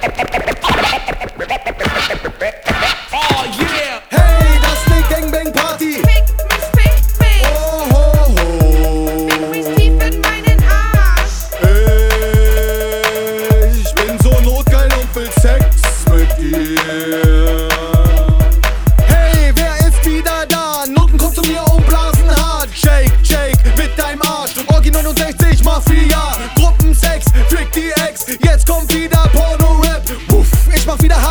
Oh yeah! Hey, das ist ne Gangbang-Party. Fick mich. Oh, ho, ho. Fick mich tief in meinen Arsch. Ich bin so notgeil und will Sex mit ihr. Hey, wer ist wieder da? Noten kommt zu mir und blasen hart. Shake, shake mit deinem Arsch. Orgi 69 Mafia. Gruppensex, fick die Ex. Jetzt kommt wieder Porno-Rap. Puff, ich mach wieder